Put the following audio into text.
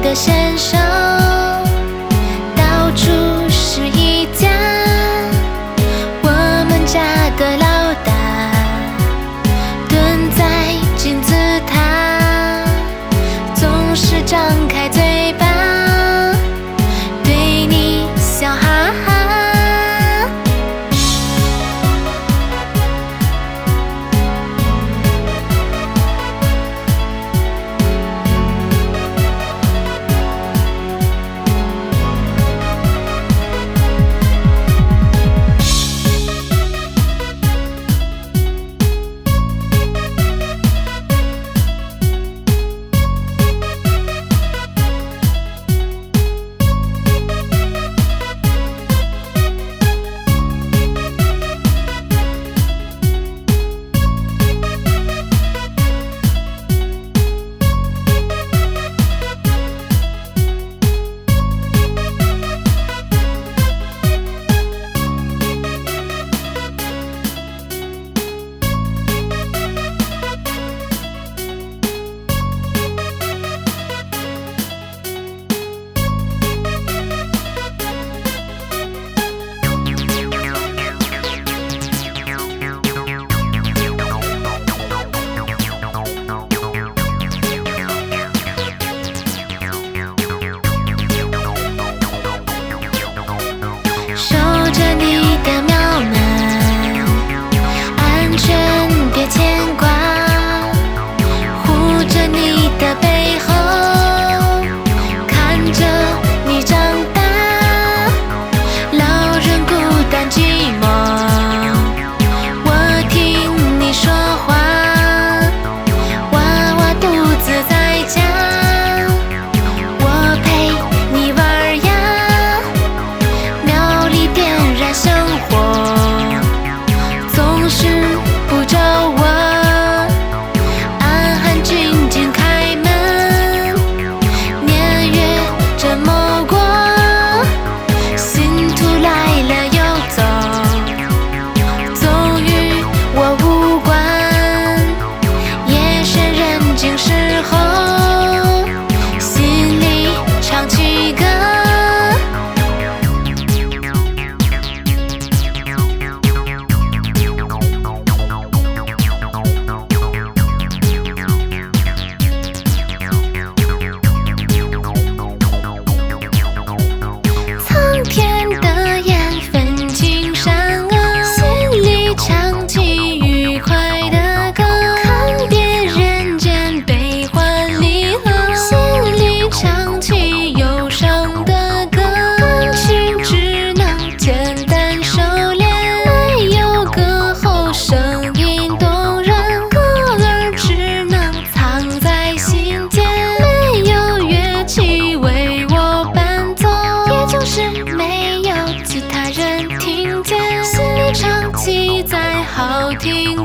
个牵手，到处是一家。我们家的老大蹲在金字塔，总是张开嘴巴对你笑哈哈。守着你的庙门，安全别牵挂，护着你的背后，看着你长大。老人孤单寂寞，我听你说话。娃娃独自在家，我陪你玩呀。庙里点燃生活，总是不找我，安安静静开门，年月这么过，信徒来了又走，总与我无关。夜深人静时候，心里唱起歌。苍天的缘分青山鹅，心里唱起愉快的歌，看遍人间悲欢离合，心里唱起忧伤的歌。感情只能简单收敛，没有歌后声音动人，歌儿只能藏在心间，没有乐器为我伴奏，也就是没有其他人听见，心里唱起再好听